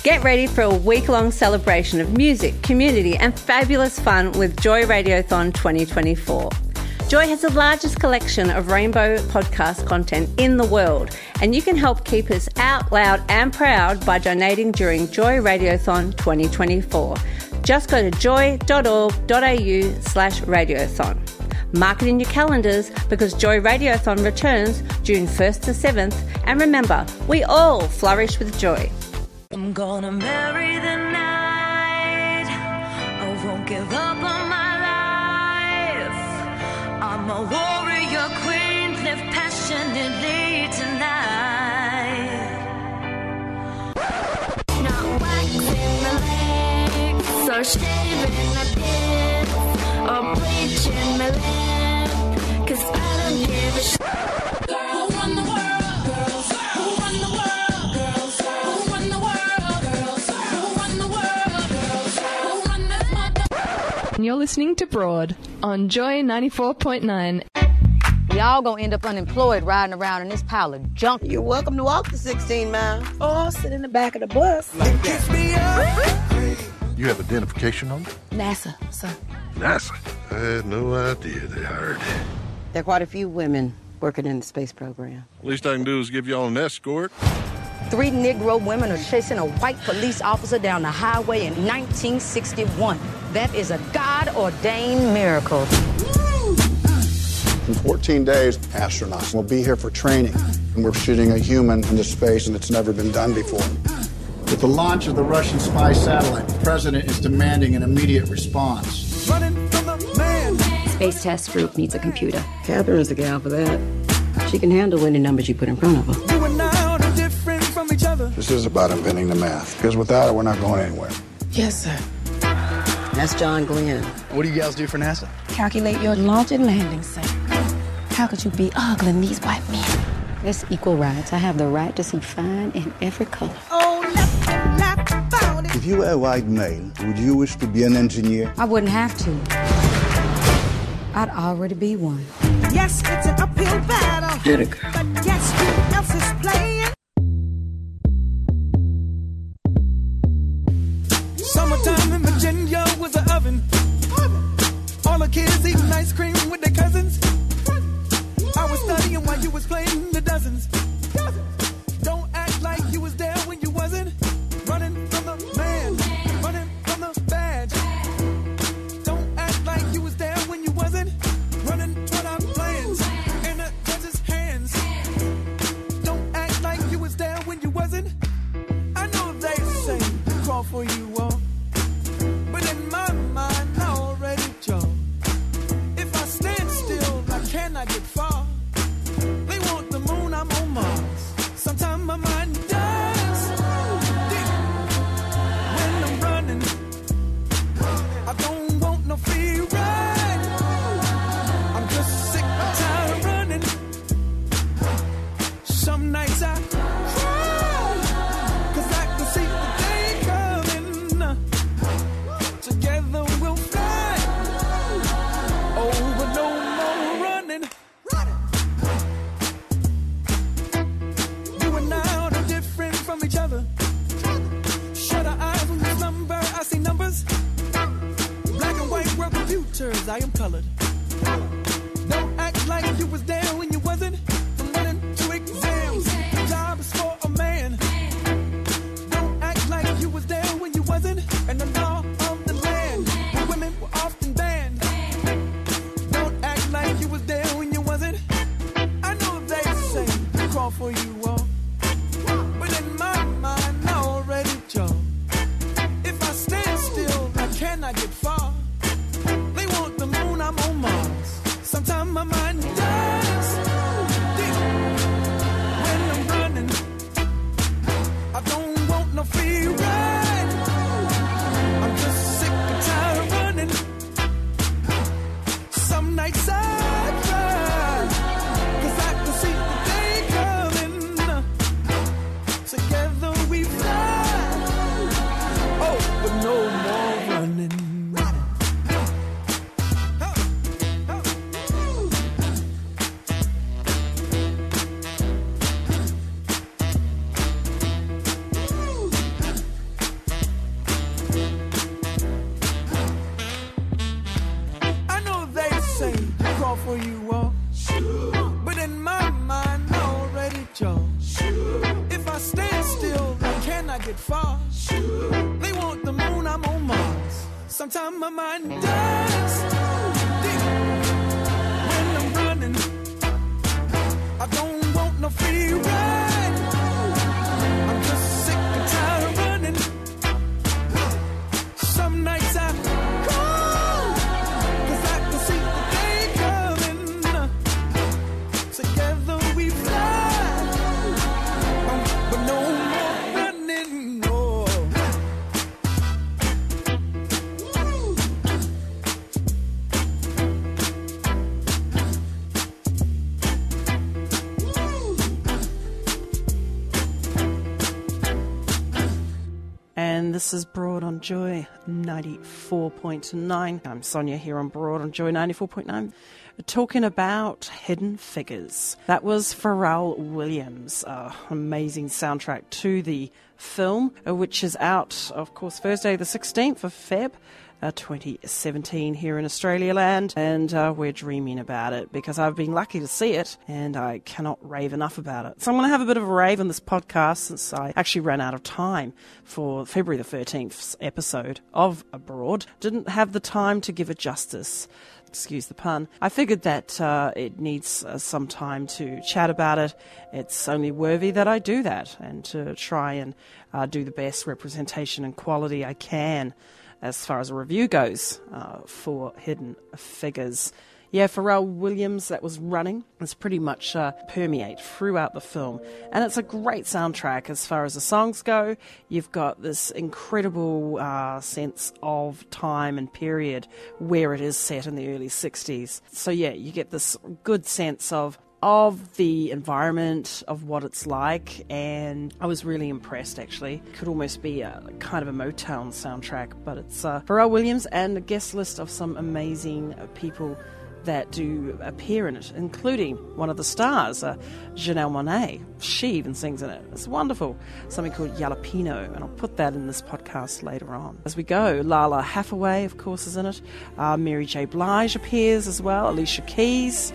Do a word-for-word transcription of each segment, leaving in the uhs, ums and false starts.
Get ready for a week-long celebration of music, community and fabulous fun with Joy Radiothon twenty twenty-four. Joy has the largest collection of rainbow podcast content in the world, and you can help keep us out loud and proud by donating during Joy Radiothon twenty twenty-four. Just go to joy.org.au slash radiothon. Mark it in your calendars because Joy Radiothon returns June first to seventh, and remember, we all flourish with joy. I'm gonna marry the night. I won't give up on my life. I'm a warrior queen, live passionately tonight. Not waxing my legs, or shaving my pits, or bleaching my lip, 'cause I don't give a shit. Who run the world, girls? Who run the world, girls? Who run the world, girls? Who run the world, girls? Who run this mother? You're listening to Broad on Joy ninety-four point nine. We all gonna end up unemployed riding around in this pile of junk. You're welcome to walk the sixteen miles. Or sit in the back of the bus. Like You have identification on it? NASA, sir. NASA? I had no idea they hired. There are quite a few women working in the space program. Least I can do is give y'all an escort. Three Negro women are chasing a white police officer down the highway in nineteen sixty-one. That is a God-ordained miracle. In fourteen days, astronauts will be here for training. And we're shooting a human into space, and it's never been done before. With the launch of the Russian spy satellite, the president is demanding an immediate response. Running from the man. Space Test Group needs a computer. Catherine's the gal for that. She can handle any numbers you put in front of her. You and I are different from each other. This is about inventing the math, because without it, we're not going anywhere. Yes, sir. That's John Glenn. What do you guys do for NASA? Calculate your launch and landing site. How could you be ogling these white men? It's equal rights. I have the right to see fine in every color. Oh, left, left, found it. If you were a white male, would you wish to be an engineer? I wouldn't have to. I'd already be one. Yes, it's an uphill battle. Get it, girl. But guess who else is playing? Summertime in Virginia was an oven. All the kids eating ice cream with their cousins. I was studying while you was playing the dozens. Don't act like you was there when you wasn't. Running from the man, running from the badge. Don't act like you was there when you wasn't. Running toward our plans in the judge's hands. Don't act like you was there when you wasn't. I know they say to crawl for you all, but in my mind I already chose. If I stand still, I cannot get far. They want the moon, I'm on Mars. Sometimes my mind dies deep when I'm running. I don't want no free ride. I'm just sick and tired of running. Some nights I cry, 'cause I can see the day coming. Together we'll fly. Oh, but no more running. You and I are different from each other. Shut our eyes when we slumber. I see numbers. Black and white world computers. I am colored. Don't act like you was there when you wasn't. From running to exams, the job is for a man. Don't act like you was there when you wasn't. And the law of the land, where women were often banned. Don't act like you was there when you wasn't. I know they say to crawl for you all, but in my mind I already chose. If I stand still, I cannot get far. They want the moon, I'm on Mars. Sometimes my mind dies deep when I'm running. I don't want no free ride. I'm just sick and tired of running. Some nights I cry, 'cause I can see the day coming. Together we fly. Oh, but no more running. get far. They want the moon, I'm on Mars. Sometimes my mind does. When I'm running, I don't want no free ride. I'm just sick and tired of running. Some nights I call, 'cause I can see the day coming. Together we fly, um, but no more running, no. And this is Broad on Joy ninety-four point nine. I'm Sonia here on Broad on Joy ninety-four point nine, talking about Hidden Figures. That was Pharrell Williams, uh, amazing soundtrack to the film, uh, which is out, of course, Thursday the sixteenth of February. Uh, twenty seventeen here in Australia land, and uh, we're dreaming about it because I've been lucky to see it and I cannot rave enough about it. So I'm going to have a bit of a rave on this podcast since I actually ran out of time for February the thirteenth's episode of Abroad. Didn't have the time to give it justice. Excuse the pun. I figured that uh, it needs uh, some time to chat about it. It's only worthy that I do that and to try and uh, do the best representation and quality I can as far as a review goes uh, for Hidden Figures. Yeah, Pharrell Williams, that was running. It's pretty much uh, permeate throughout the film. And it's a great soundtrack as far as the songs go. You've got this incredible uh, sense of time and period where it is set in the early sixties. So yeah, you get this good sense of of the environment, of what it's like, and I was really impressed, actually. Could almost be a kind of a Motown soundtrack, but it's uh, Pharrell Williams and a guest list of some amazing people that do appear in it, including one of the stars, uh, Janelle Monáe. She even sings in it. It's wonderful. Something called Jalapeno, and I'll put that in this podcast later on. As we go, Lala Hathaway, of course, is in it. Uh, Mary J. Blige appears as well. Alicia Keys.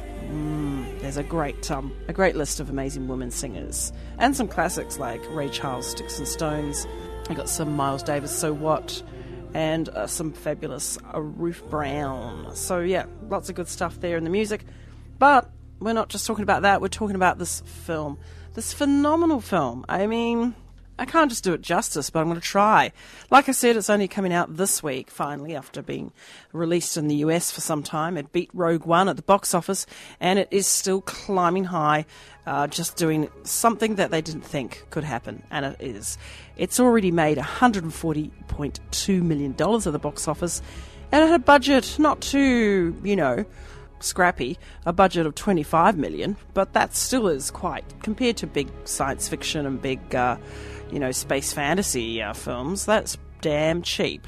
Mm, there's a great um, a great list of amazing women singers. And some classics like Ray Charles, Sticks and Stones. I got some Miles Davis, So What? And uh, some fabulous uh, Ruth Brown. So yeah, lots of good stuff there in the music. But we're not just talking about that, we're talking about this film. This phenomenal film. I mean, I can't just do it justice, but I'm going to try. Like I said, it's only coming out this week, finally, after being released in the U S for some time. It beat Rogue One at the box office, and it is still climbing high, uh, just doing something that they didn't think could happen, and it is. It's already made one hundred forty point two million dollars at the box office, and it had a budget not too, you know, scrappy, a budget of twenty-five million dollars, but that still is quite, compared to big science fiction and big, uh, you know, space fantasy uh, films, that's damn cheap.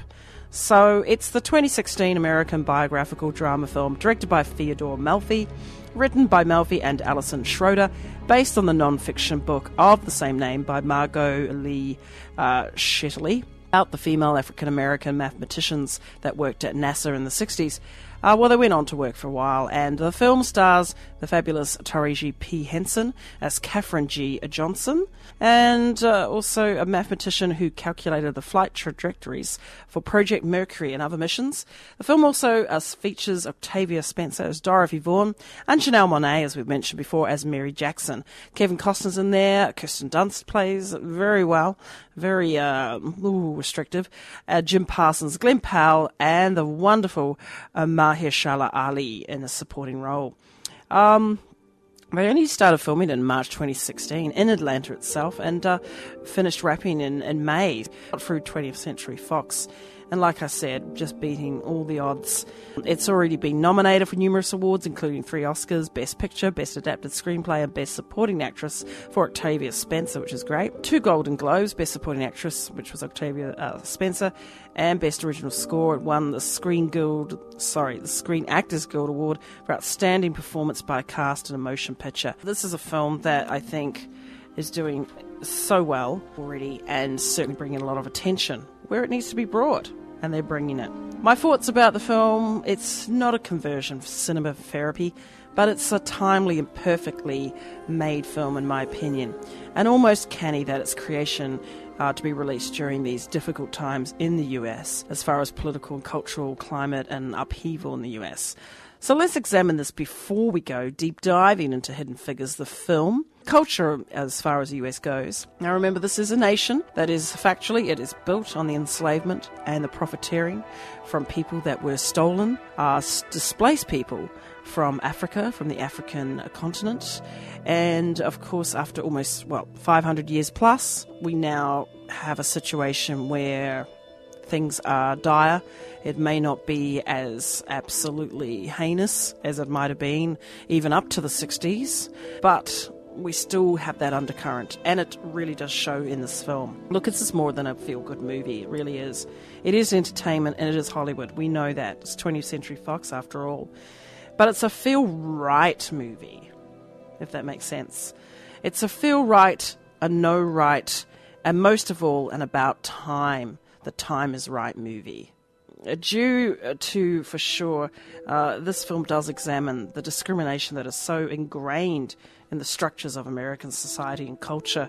So it's the twenty sixteen American biographical drama film directed by Theodore Melfi, written by Melfi and Alison Schroeder, based on the non-fiction book of the same name by Margot Lee uh, Shetterly, about the female African-American mathematicians that worked at NASA in the sixties. Uh, well, they went on to work for a while, and the film stars the fabulous Taraji P. Henson as Katherine G. Johnson, and uh, also a mathematician who calculated the flight trajectories for Project Mercury and other missions. The film also uh, features Octavia Spencer as Dorothy Vaughan, and Janelle Monáe, as we've mentioned before, as Mary Jackson. Kevin Costner's in there. Kirsten Dunst plays very well, very uh, ooh, restrictive. Uh, Jim Parsons, Glenn Powell, and the wonderful uh, Mahershala Ali in a supporting role. Um, they only started filming in March twenty sixteen in Atlanta itself, and uh, finished wrapping in, in May through twentieth Century Fox. And like I said, just beating all the odds. It's already been nominated for numerous awards, including three Oscars, Best Picture, Best Adapted Screenplay, and Best Supporting Actress for Octavia Spencer, which is great. Two Golden Globes, Best Supporting Actress, which was Octavia uh, Spencer, and Best Original Score. It won the Screen Guild, sorry, the Screen Actors Guild Award for Outstanding Performance by a Cast in a Motion Picture. This is a film that I think is doing so well already, and certainly bringing a lot of attention where it needs to be brought, and they're bringing it. My thoughts about the film: it's not a conversion for cinema therapy, But it's a timely and perfectly made film, in my opinion, and almost canny that its creation uh, to be released during these difficult times in the U S as far as political and cultural climate and upheaval in the U S. So let's examine this before we go deep diving into Hidden Figures, the film. Culture as far as the U S goes. Now remember, this is a nation that is factually, it is built on the enslavement and the profiteering from people that were stolen, uh, displaced people from Africa, from the African continent. And of course, after almost, well, five hundred years plus, we now have a situation where things are dire. It may not be as absolutely heinous as it might have been even up to the sixties, but we still have that undercurrent, and it really does show in this film. Look, it's just more than a feel-good movie. It really is. It is entertainment, and it is Hollywood. We know that. It's twentieth Century Fox, after all. But it's a feel-right movie, if that makes sense. It's a feel-right, a know-right, and most of all, an about time. The time is right movie. Due to, for sure, uh, this film does examine the discrimination that is so ingrained in the structures of American society and culture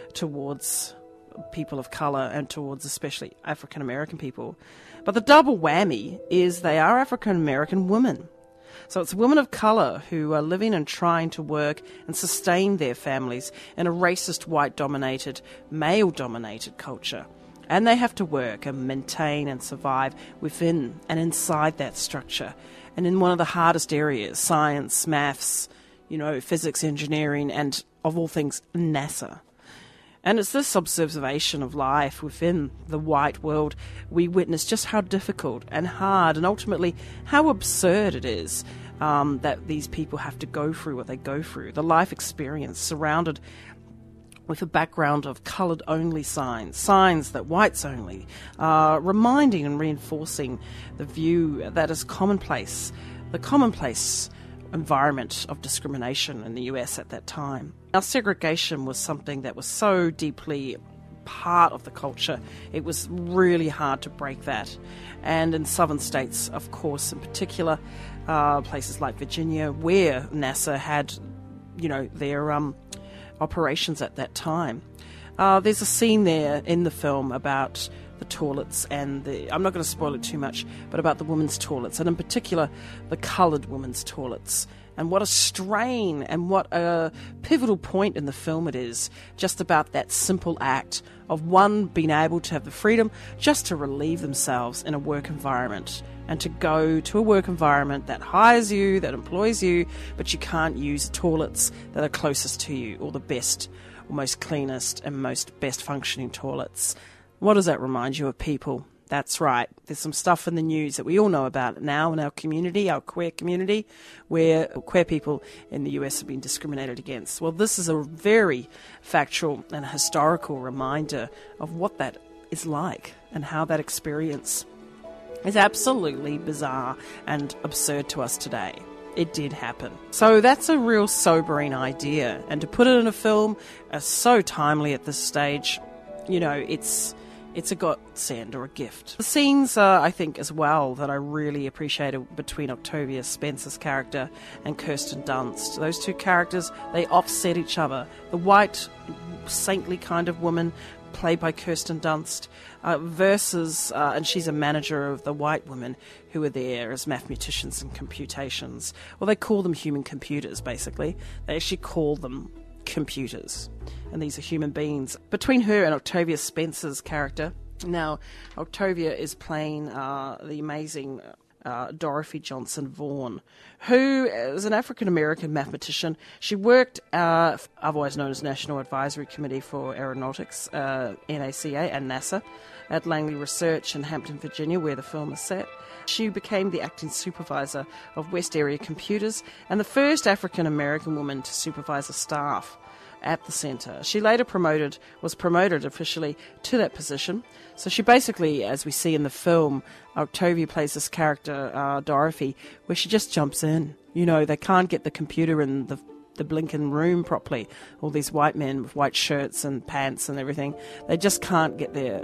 towards people of colour and towards especially African American people. But the double whammy is they are African American women. So it's women of colour who are living and trying to work and sustain their families in a racist, white-dominated, male-dominated culture. And they have to work and maintain and survive within and inside that structure. And in one of the hardest areas, science, maths, you know, physics, engineering, and of all things, NASA. And it's this observation of life within the white world we witness just how difficult and hard and ultimately how absurd it is um, that these people have to go through what they go through. The life experience surrounded with a background of coloured-only signs, signs that whites only, uh, reminding and reinforcing the view that is commonplace, the commonplace environment of discrimination in the U S at that time. Now, segregation was something that was so deeply part of the culture, it was really hard to break that. And in southern states, of course, in particular, uh, places like Virginia, where NASA had, you know, their um, operations at that time. Uh, there's a scene there in the film about the toilets and the, I'm not going to spoil it too much, but about the women's toilets, and in particular the coloured women's toilets. And what a strain and what a pivotal point in the film it is, just about that simple act of one being able to have the freedom just to relieve themselves in a work environment and to go to a work environment that hires you, that employs you, but you can't use toilets that are closest to you or the best or most cleanest and most best functioning toilets. What does that remind you of, people? That's right. There's some stuff in the news that we all know about now in our community, our queer community, where queer people in the U S have been discriminated against. Well, this is a very factual and historical reminder of what that is like and how that experience is absolutely bizarre and absurd to us today. It did happen. So that's a real sobering idea. And to put it in a film uh, so timely at this stage, you know, it's... It's a godsend or a gift. The scenes, uh, I think, as well, that I really appreciated between Octavia Spencer's character and Kirsten Dunst. Those two characters, they offset each other. The white, saintly kind of woman, played by Kirsten Dunst, uh, versus, uh, and she's a manager of the white women who are there as mathematicians and computations. Well, they call them human computers, basically. They actually call them computers, and these are human beings. Between her and Octavia Spencer's character, now Octavia is playing uh, the amazing uh, Dorothy Johnson Vaughan, who is an African-American mathematician. She worked, uh, otherwise known as National Advisory Committee for Aeronautics, uh, N A C A, and NASA, at Langley Research in Hampton, Virginia, where the film is set. She became the acting supervisor of West Area Computers and the first African-American woman to supervise a staff at the centre. She later promoted, was promoted officially to that position. So she basically, as we see in the film, Octavia plays this character, uh, Dorothy, where she just jumps in. You know, they can't get the computer in the the blinking room properly. All these white men with white shirts and pants and everything, they just can't get their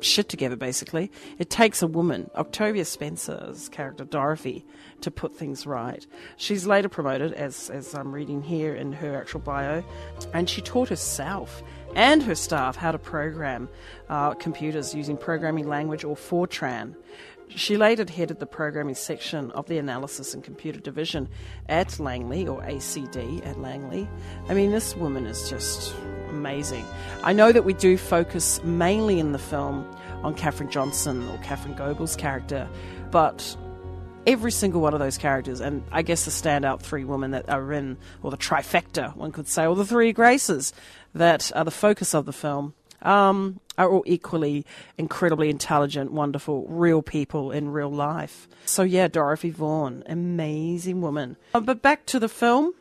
shit together, basically. It takes a woman, Octavia Spencer's character, Dorothy, to put things right. She's later promoted, as, as I'm reading here in her actual bio, and she taught herself and her staff how to program uh, computers using programming language or Fortran. She later headed the programming section of the Analysis and Computer Division at Langley, or A C D at Langley. I mean, this woman is just amazing. I know that we do focus mainly in the film on Katherine Johnson or Catherine Goebel's character, but every single one of those characters, and I guess the standout three women that are in, or the trifecta, one could say, or the three Graces that are the focus of the film, um, are all equally incredibly intelligent, wonderful, real people in real life. So yeah, Dorothy Vaughan, amazing woman. Uh, but back to the film.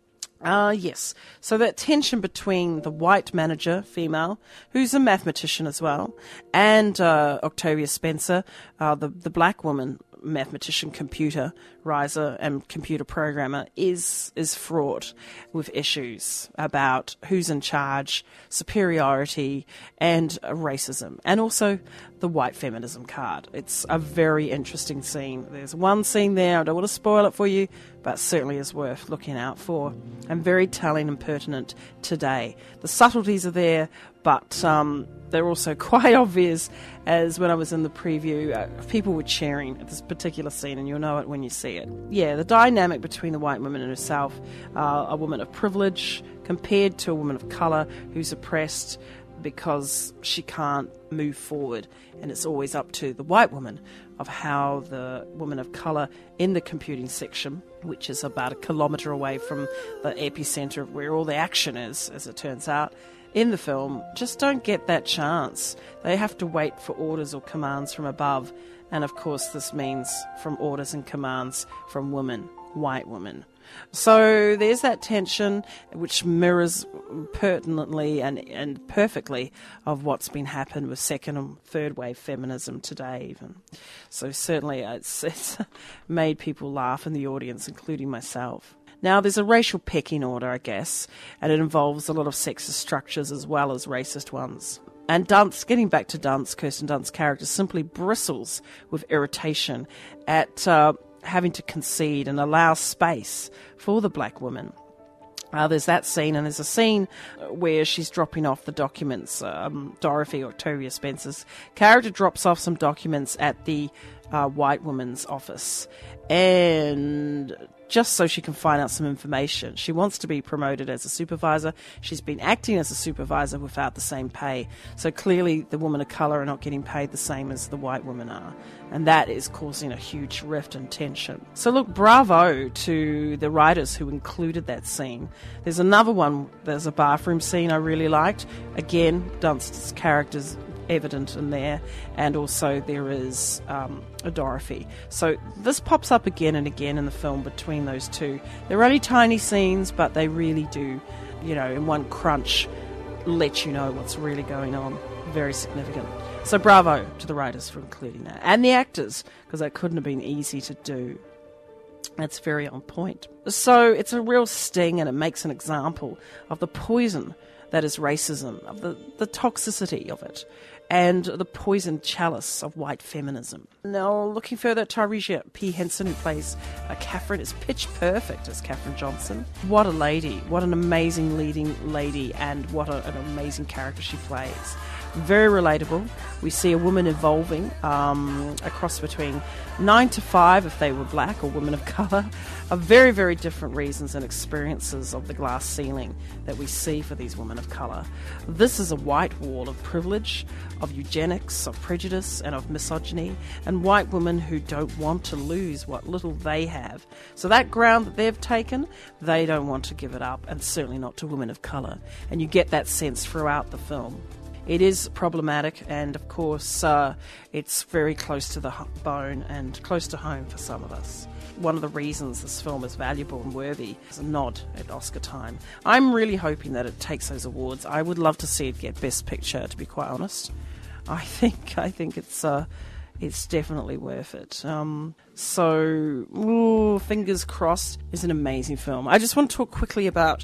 Uh, yes, so that tension between the white manager, female, who's a mathematician as well, and uh, Octavia Spencer, uh, the, the black woman, mathematician, computer riser and computer programmer, is is fraught with issues about who's in charge, superiority, and uh, racism, and also the white feminism card. It's a very interesting scene. There's one scene there, I don't want to spoil it for you, but certainly is worth looking out for, and very telling and pertinent today. The subtleties are there, but um, they're also quite obvious, as when I was in the preview, uh, people were cheering at this particular scene, and you'll know it when you see it. Yeah, the dynamic between the white woman and herself, uh, a woman of privilege compared to a woman of colour who's oppressed because she can't move forward, and it's always up to the white woman of how the woman of colour in the computing section, which is about a kilometre away from the epicentre of where all the action is, as it turns out, in the film, just don't get that chance. They have to wait for orders or commands from above, and of course this means from orders and commands from women, white women. So there's that tension, which mirrors pertinently and, and perfectly of what's been happened with second and third wave feminism today even. So certainly it's, it's made people laugh in the audience, including myself. Now, there's a racial pecking order, I guess, and it involves a lot of sexist structures as well as racist ones. And Dunst, getting back to Dunst, Kirsten Dunst's character simply bristles with irritation at uh, having to concede and allow space for the black woman. Uh, there's that scene, and there's a scene where she's dropping off the documents. Um, Dorothy, Octavia Spencer's character, drops off some documents at the uh, white woman's office, and just so she can find out some information. She wants to be promoted as a supervisor. She's been acting as a supervisor without the same pay. So clearly the women of colour are not getting paid the same as the white women are. And that is causing a huge rift and tension. So look, bravo to the writers who included that scene. There's another one, there's a bathroom scene I really liked. Again, Dunst's character's evident in there, and also there is um, a Dorothy. So this pops up again and again in the film between those two. They're only tiny scenes, but they really do, you know, in one crunch, let you know what's really going on. Very significant. So bravo to the writers for including that, and the actors, because that couldn't have been easy to do. That's very on point. So it's a real sting, and it makes an example of the poison that is racism, of the, the toxicity of it, and the poisoned chalice of white feminism. Now, looking further at Tyresia P. Henson, who plays uh, Catherine, is pitch perfect as Katherine Johnson. What a lady. What an amazing leading lady, and what a, an amazing character she plays. Very relatable. We see a woman evolving, um, a cross between nine to five if they were black or women of colour, of very, very different reasons and experiences of the glass ceiling that we see for these women of colour. This is a white wall of privilege, of eugenics, of prejudice, and of misogyny, and white women who don't want to lose what little they have. So that ground that they've taken, they don't want to give it up, and certainly not to women of colour. And you get that sense throughout the film. It is problematic, and of course uh, it's very close to the bone and close to home for some of us. One of the reasons this film is valuable and worthy is a nod at Oscar time. I'm really hoping that it takes those awards. I would love to see it get Best Picture, to be quite honest. I think I think it's uh, it's definitely worth it. Um, so, ooh, fingers crossed. It's an amazing film. I just want to talk quickly about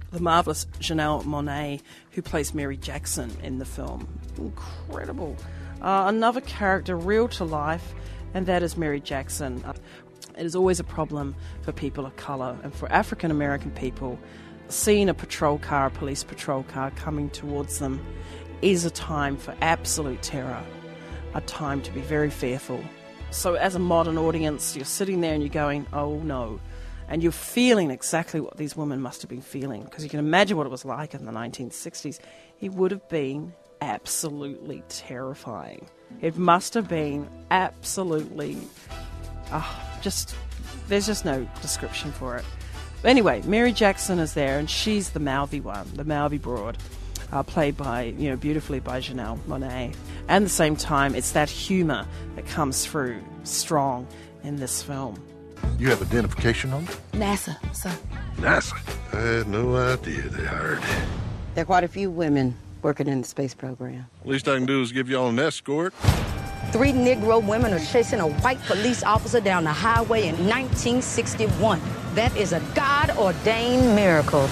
the marvellous Janelle Monáe, who plays Mary Jackson in the film. Incredible. Uh, another character, real to life, and that is Mary Jackson. Uh, it is always a problem for people of colour and for African American people. Seeing a patrol car, a police patrol car coming towards them is a time for absolute terror, a time to be very fearful. So as a modern audience, you're sitting there and you're going, oh no. And you're feeling exactly what these women must have been feeling, because you can imagine what it was like in the nineteen sixties. It would have been absolutely terrifying. It must have been absolutely, uh, just, there's just no description for it. But anyway, Mary Jackson is there, and she's the mouthy one, the mouthy broad, uh, played by, you know, beautifully by Janelle Monáe. And at the same time, it's that humour that comes through strong in this film. You have identification on them? NASA, sir. NASA? I had no idea they hired. There are quite a few women working in the space program. Least I can do is give y'all an escort. Three Negro women are chasing a white police officer down the highway in nineteen sixty-one. That is a God-ordained miracle.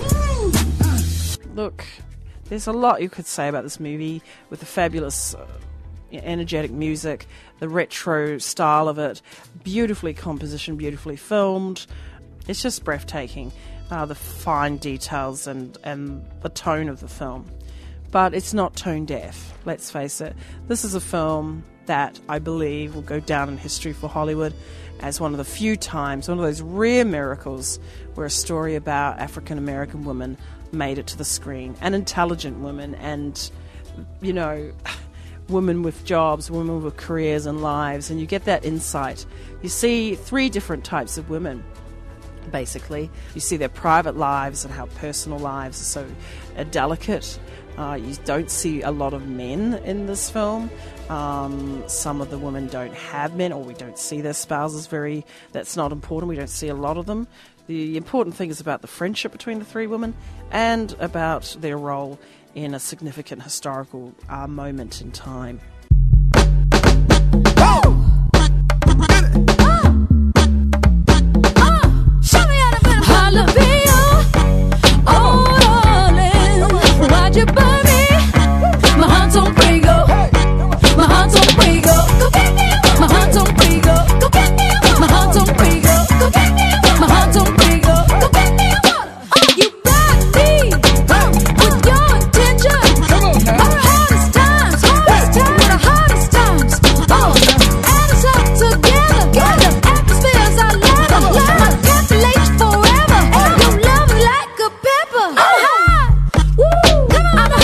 Look, there's a lot you could say about this movie, with the fabulous, uh, energetic music, the retro style of it, beautifully compositioned, beautifully filmed. It's just breathtaking, uh, the fine details and, and the tone of the film. But it's not tone deaf, let's face it. This is a film that I believe will go down in history for Hollywood as one of the few times, one of those rare miracles where a story about African American women made it to the screen, and intelligent women, and, you know, women with jobs, women with careers and lives, and you get that insight. You see three different types of women, basically. You see their private lives and how personal lives are so uh, delicate. Uh, you don't see a lot of men in this film. Um, some of the women don't have men, or we don't see their spouses very, that's not important. We don't see a lot of them. The important thing is about the friendship between the three women and about their role in a significant historical uh, moment in time. I'm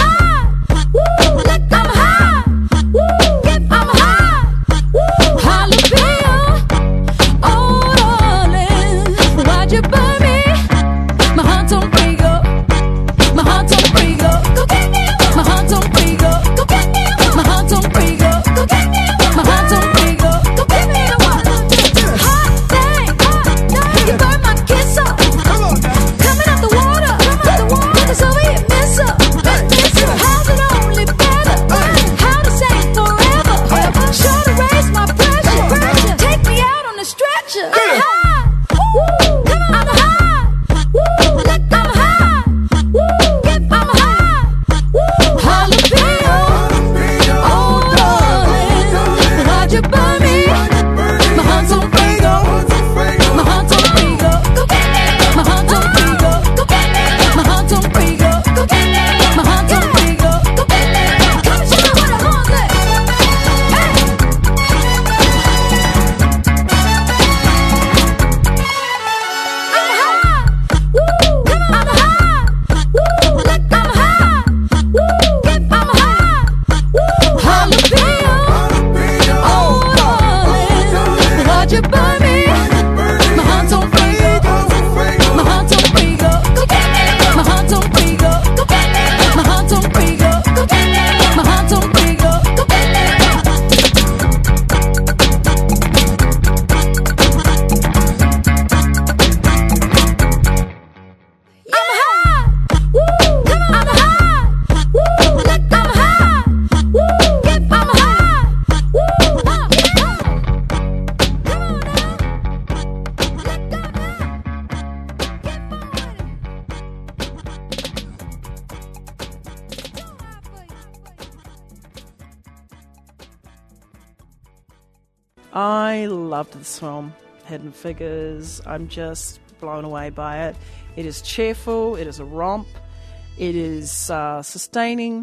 I loved this film, Hidden Figures. I'm just blown away by it. It is cheerful. It is a romp. It is uh, sustaining.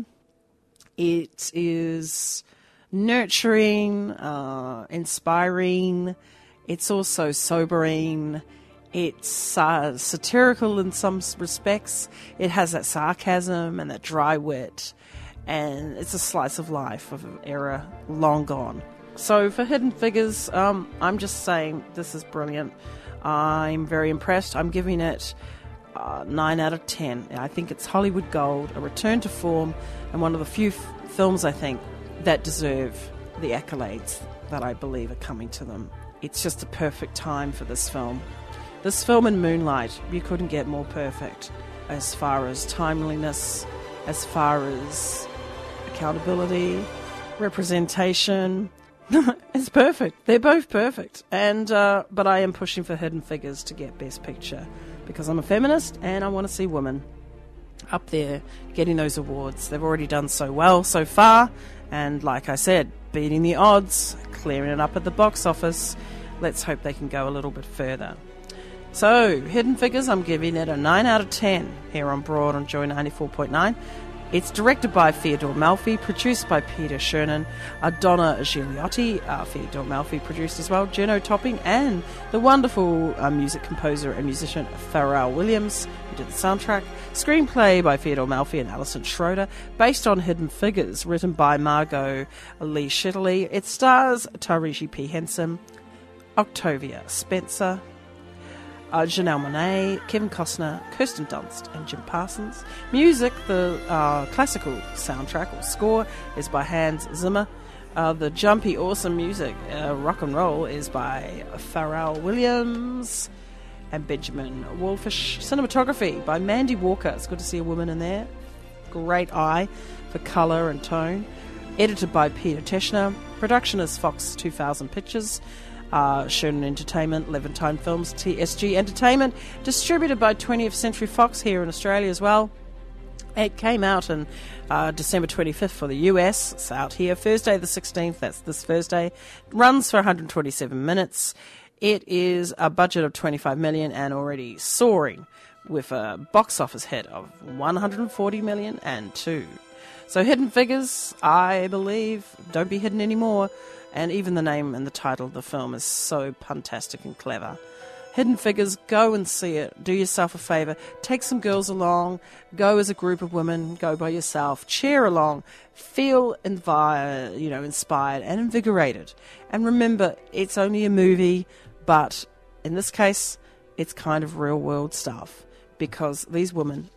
It is nurturing, uh, inspiring. It's also sobering. It's uh, satirical in some respects. It has that sarcasm and that dry wit. And it's a slice of life of an era long gone. So for Hidden Figures, um, I'm just saying this is brilliant. I'm very impressed. I'm giving it uh, nine out of ten. I think it's Hollywood gold, a return to form, and one of the few f- films, I think, that deserve the accolades that I believe are coming to them. It's just a perfect time for this film. This film and Moonlight, you couldn't get more perfect as far as timeliness, as far as accountability, representation. It's perfect. They're both perfect. And uh, but I am pushing for Hidden Figures to get Best Picture because I'm a feminist and I want to see women up there getting those awards. They've already done so well so far, and like I said, beating the odds, clearing it up at the box office. Let's hope they can go a little bit further. So, Hidden Figures, I'm giving it a nine out of ten here on Broad on Joy ninety-four point nine. It's directed by Theodore Melfi, produced by Peter Chernin, uh, Donna Gigliotti, uh, Theodore Melfi produced as well, Geno Topping, and the wonderful uh, music composer and musician Pharrell Williams, who did the soundtrack. Screenplay by Theodore Melfi and Alison Schroeder, based on Hidden Figures, written by Margot Lee Shetterly. It stars Taraji P. Henson, Octavia Spencer, Uh, Janelle Monáe, Kevin Costner, Kirsten Dunst, and Jim Parsons. Music, the uh, classical soundtrack or score is by Hans Zimmer. Uh, the jumpy, awesome music, uh, rock and roll, is by Pharrell Williams and Benjamin Wolfish. Cinematography by Mandy Walker. It's good to see a woman in there. Great eye for colour and tone. Edited by Peter Teschner. Production is Fox two thousand Pictures. Uh, Chernin Entertainment, Levantine Films, T S G Entertainment, distributed by twentieth Century Fox here in Australia as well. It came out on uh, December twenty-fifth for the U S. It's out here Thursday the sixteenth, that's this Thursday. Runs for one hundred twenty-seven minutes. It is a budget of twenty-five million dollars and already soaring with a box office hit of one hundred forty million dollars and two. So Hidden Figures, I believe, don't be hidden anymore. And even the name and the title of the film is so puntastic and clever. Hidden Figures, go and see it. Do yourself a favour. Take some girls along. Go as a group of women. Go by yourself. Cheer along. Feel invi- you know, inspired and invigorated. And remember, it's only a movie, but in this case, it's kind of real-world stuff because these women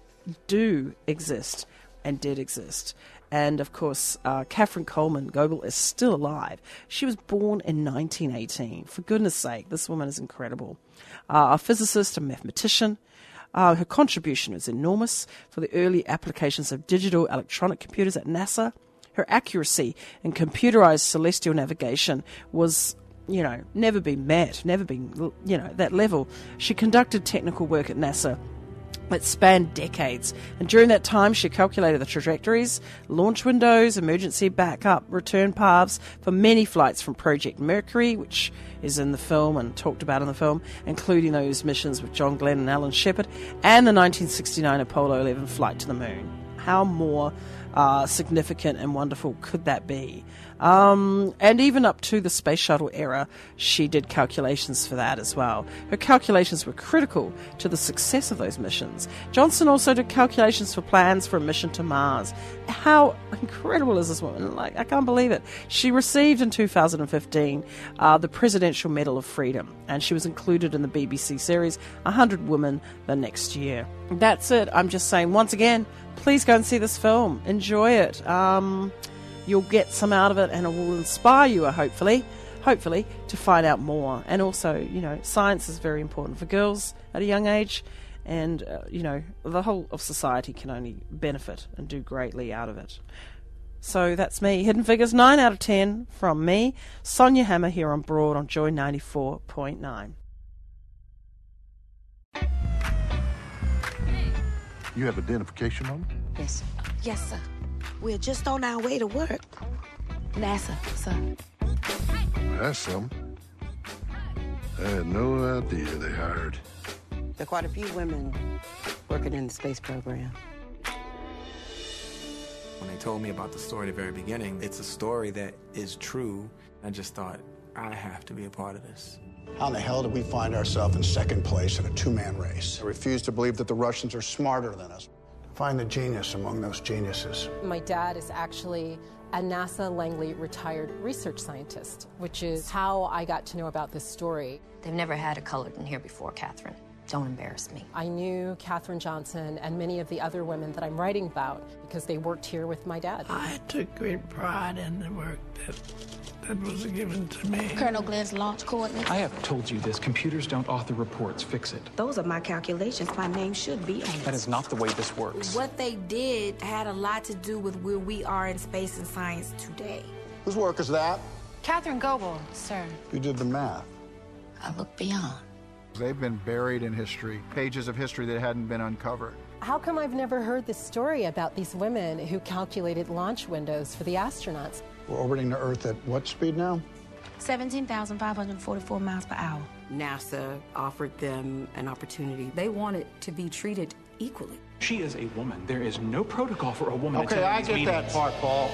do exist and did exist. And, of course, uh, Catherine Coleman Goebel is still alive. She was born in nineteen eighteen. For goodness sake, this woman is incredible. Uh, a physicist, a mathematician. Uh, her contribution is enormous for the early applications of digital electronic computers at NASA. Her accuracy in computerized celestial navigation was, you know, never been met, never been, you know, that level. She conducted technical work at NASA that spanned decades, and during that time she calculated the trajectories, launch windows, emergency backup, return paths for many flights from Project Mercury, which is in the film and talked about in the film, including those missions with John Glenn and Alan Shepard, and the nineteen sixty-nine Apollo eleven flight to the moon. How more uh, significant and wonderful could that be? Um, and even up to the space shuttle era, she did calculations for that as well. Her calculations were critical to the success of those missions. Johnson also did calculations for plans for a mission to Mars. How incredible is this woman? Like, I can't believe it. She received in two thousand fifteen uh, the Presidential Medal of Freedom, and she was included in the B B C series one hundred Women the next year. That's it. I'm just saying, once again, please go and see this film. Enjoy it. Um... You'll get some out of it and it will inspire you, hopefully, hopefully, to find out more. And also, you know, science is very important for girls at a young age. And, uh, you know, the whole of society can only benefit and do greatly out of it. So that's me. Hidden Figures, nine out of ten from me. Sonia Hammer here on Broad on Joy ninety-four point nine. You have identification on it? Yes. Yes, sir. We're just on our way to work. NASA, sir. That's something. I had no idea they hired. There are quite a few women working in the space program. When they told me about the story at the very beginning, it's a story that is true. I just thought, I have to be a part of this. How in the hell did we find ourselves in second place in a two-man race? I refuse to believe that the Russians are smarter than us. Find the genius among those geniuses. My dad is actually a NASA Langley retired research scientist, which is how I got to know about this story. They've never had a colored in here before, Catherine. Don't embarrass me. I knew Katherine Johnson and many of the other women that I'm writing about because they worked here with my dad. I took great pride in the work that, that was given to me. Colonel Glenn's launch coordinates. I have told you this. Computers don't author reports. Fix it. Those are my calculations. My name should be on it. That is not the way this works. What they did had a lot to do with where we are in space and science today. Whose work is that? Catherine Goebel, sir. You did the math. I look beyond. They've been buried in history, pages of history that hadn't been uncovered. How come I've never heard this story about these women who calculated launch windows for the astronauts? We're orbiting the Earth at what speed now? seventeen thousand five hundred forty-four miles per hour. NASA offered them an opportunity. They wanted to be treated equally. She is a woman. There is no protocol for a woman okay, to attend I these get meetings. that part, Paul.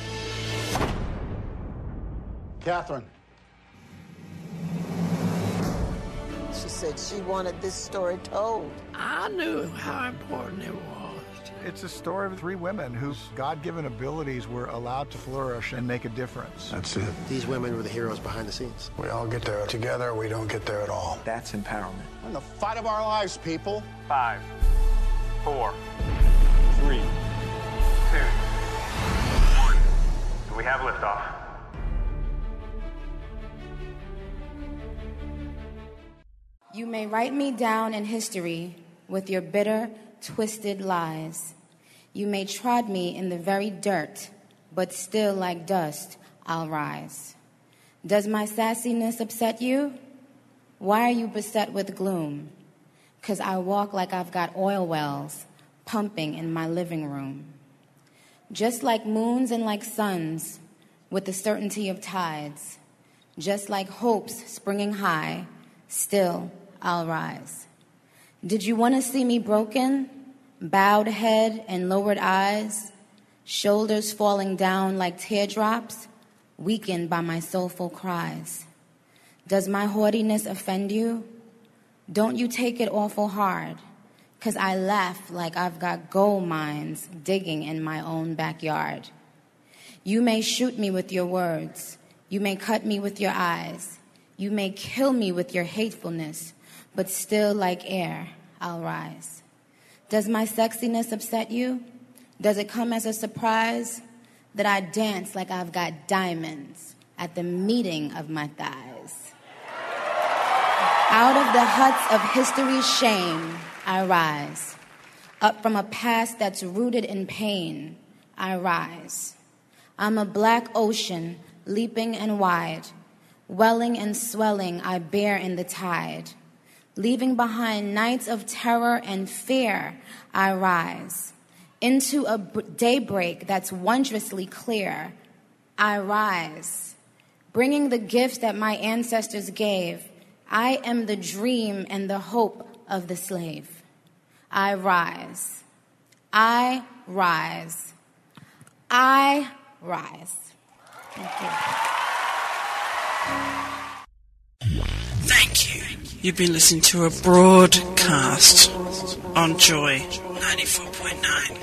Catherine. She said she wanted this story told. I knew how important it was. It's a story of three women whose God-given abilities were allowed to flourish and make a difference. That's it. These women were the heroes behind the scenes. We all get there together, we don't get there at all. That's empowerment. We're in the fight of our lives, people. Five, four, three, two, one. We have liftoff. You may write me down in history with your bitter, twisted lies. You may trod me in the very dirt, but still like dust I'll rise. Does my sassiness upset you? Why are you beset with gloom? 'Cause I walk like I've got oil wells pumping in my living room. Just like moons and like suns, with the certainty of tides, just like hopes springing high, still I'll rise. Did you want to see me broken, bowed head and lowered eyes, shoulders falling down like teardrops, weakened by my soulful cries? Does my haughtiness offend you? Don't you take it awful hard, 'cause I laugh like I've got gold mines digging in my own backyard. You may shoot me with your words, you may cut me with your eyes, you may kill me with your hatefulness, but still like air, I'll rise. Does my sexiness upset you? Does it come as a surprise that I dance like I've got diamonds at the meeting of my thighs? Out of the huts of history's shame, I rise. Up from a past that's rooted in pain, I rise. I'm a black ocean, leaping and wide, welling and swelling, I bear in the tide. Leaving behind nights of terror and fear, I rise. Into a daybreak that's wondrously clear, I rise. Bringing the gifts that my ancestors gave, I am the dream and the hope of the slave. I rise. I rise. I rise. Thank you. Thank you. You've been listening to a broadcast on Joy ninety-four point nine.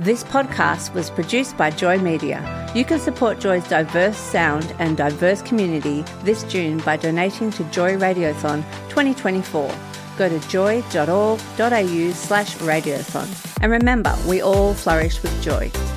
This podcast was produced by Joy Media. You can support Joy's diverse sound and diverse community this June by donating to Joy Radiothon twenty twenty-four. Go to joy.org.au slash radiothon. And remember, we all flourish with joy.